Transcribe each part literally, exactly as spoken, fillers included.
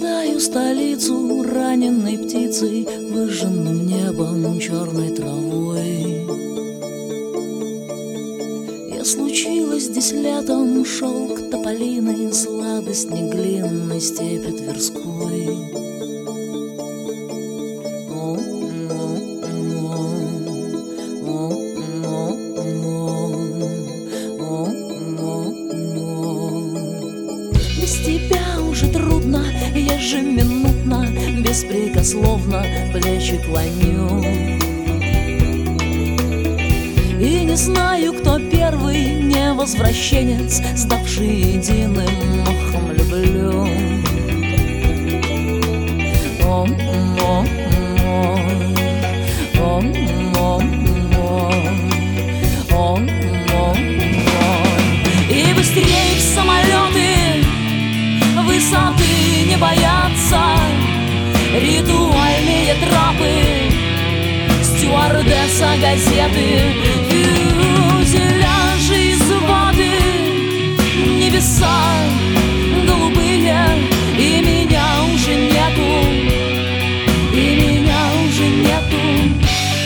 покидаю столицу раненой птицей, выжженным небом, черной травой. Я случилась здесь летом, шелк тополиный, сладость неглинной, степи Тверской. Без тебя уже трудно, ежеминутно, беспрекословно плечи клоню. И не знаю, кто первый невозвращенец, сдавший единым махом люблю. О, о, о, о, о, о, о, и быстрее в самолеты, высоты не боятся, ритуальные трапы, стюардесса газеты, фюзеляжи из воды, небеса голубые, и меня уже нету, и меня уже нету.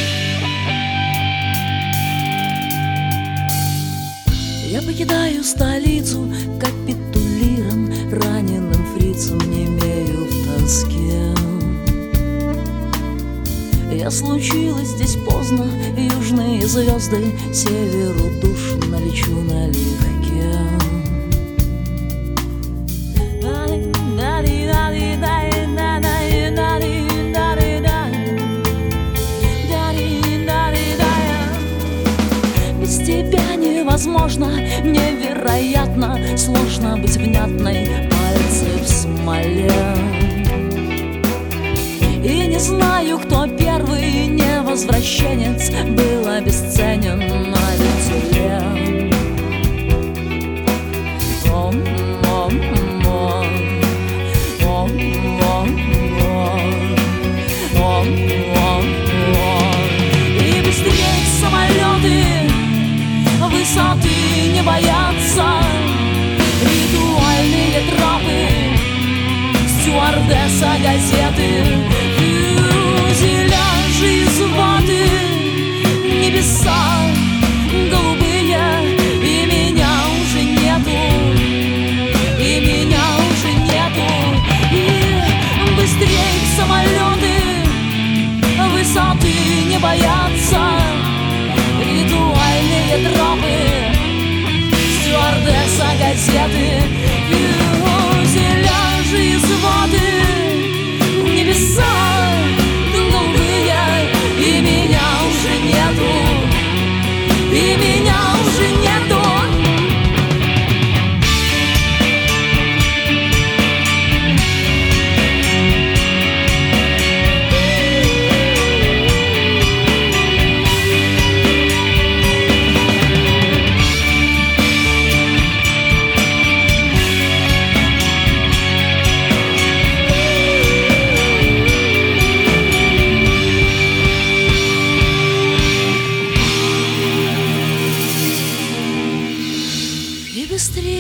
Я покидаю столицу, капитулиран, раненым фрицем немею в тоске. Я случилась здесь поздно, южные звезды, северу душно лечу налегке. Без тебя невозможно, невероятно, сложно быть внятной, пальцы в смоле. И не знаю, кто первый невозвращенец был обесценен на вертеле. О, о, о, о, о, о, о. И быстрее самолеты, высоты не боятся, ритуальные трапы, стюардесса газеты, фюзеляжи из воды, небеса голубые, и меня уже нету, и меня уже нету. И быстрее самолеты, высоты не боятся, ритуальные тропы, стюардесса газеты, фюзеляжи из воды, небеса голубые, и меня уже нету, и меня уже нету. Быстрее